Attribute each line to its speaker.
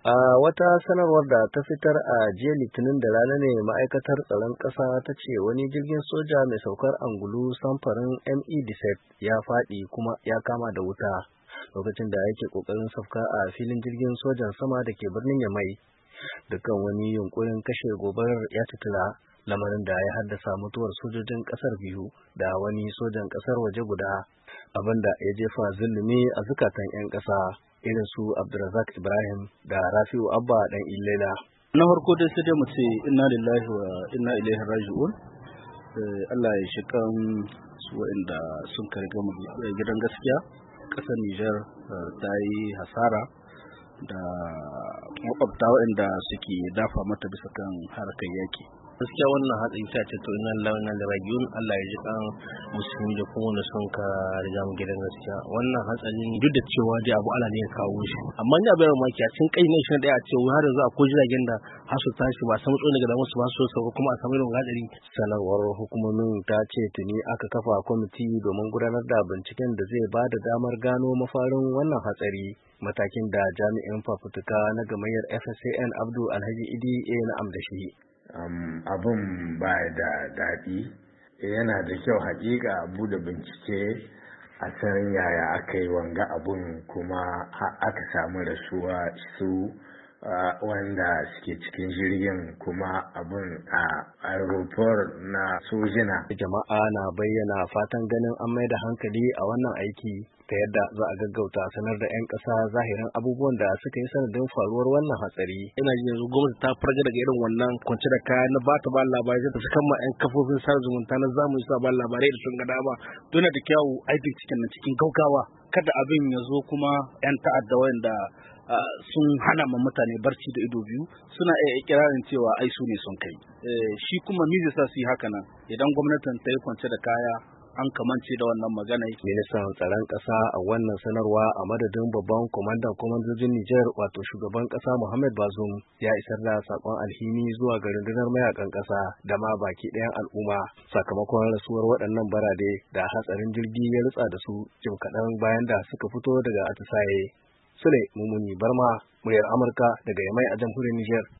Speaker 1: A wata sanarwar da ta fitar a jiya Litinin da rana ne ma'aikatar tsaron ƙasa ta ce wani jirgin soja mai saukar angulu samfarin Me-17 ya faɗi kuma ya kama da wuta lokacin da yake ƙoƙarin sauka a filin jirgin sojan sama da ke birnin Yamai. Dukkan wani yunkurin kashe gobarar ya tutula, lamarin da ya haddasa mutuwar sojojin ƙasar biyu da wani sojan ƙasar waje guda, abinda ya jefa zulumi a zukatan 'yan ƙasa irin su Abdulrazak Ibrahim da Rafi'u Abba dan Ilela.
Speaker 2: Na farko dai sai dai mu ce inna lillahi wa inna ilaihi raji'un. Allah ya shi kan su waɗanda sun karga mu gidan gaskiya. Ƙasar Nijar ta yi hasara da makwabta waɗanda suke dafa mata bisa kan harkar yaki. Gaskiya wannan hatsari ta ce to inna lillahi wa inna ilaihi raji'un. Allah ya ji kan musulmi da kuma wanda sun ka riga mu gidan gaskiya. Wannan hatsarin duk da cewa dai abu Allah ne ya kawo shi, amma ni abin mamaki a cikin kai ne shi da a ce har yanzu akwai jiragen da har su tashi ba san mutuwa daga musu ba su sauka kuma a samu irin hadari.
Speaker 1: Sanarwar hukumomin ta ce tuni aka kafa kwamiti domin gudanar da binciken da zai ba da damar gano mafarin wannan hatsari, matakin da jami'in fafutuka na gamayyar FSAN Abdu Alhaji Idi ya na'am da shi.
Speaker 3: Abin ba da daɗi, yana da kyau hakika abu da bincike a san yaya aka yi wanga abun kuma aka samu rasuwa su wanda suke cikin jirgin kuma abun a aeroport na sojina.
Speaker 1: Jama'a na bayyana fatan ganin an mai da hankali a wannan aiki ta yadda za a gaggauta sanar da 'yan ƙasa zahirin abubuwan da suka yi sanadin faruwar wannan hatsari.
Speaker 2: Ina ji yanzu gwamnati ta farga daga irin wannan kwance da kaya na bata ba labarai da su kama 'yan kafofin sada zumunta na zamani su ba labarai da sun ga dama. Don da kyawu aikin cikin gaugawa, kada abin ya zo kuma 'yan ta'adda wanda sun hana ma mutane barci da ido biyu suna iya ikirarin cewa ai su ne sun kai. Shi kuma mizi sa su yi haka nan idan gwamnatin ta yi kwance da kaya an kamance da wannan magana.
Speaker 1: Ministan tsaron ƙasa a wannan sanarwa a madadin babban kwamandojin Nijar wato shugaban ƙasa Muhammad Bazoum ya isar da sakon alhini zuwa ga rundunar mayakan ƙasa da ma baki ɗayan al'umma sakamakon rasuwar waɗannan barade da hatsarin jirgi ya rutsa da su jim kaɗan bayan da suka fito daga atisaye. Sule Mumuni Barma, muryar Amurka daga Yamai a jamhuriyar Nijar.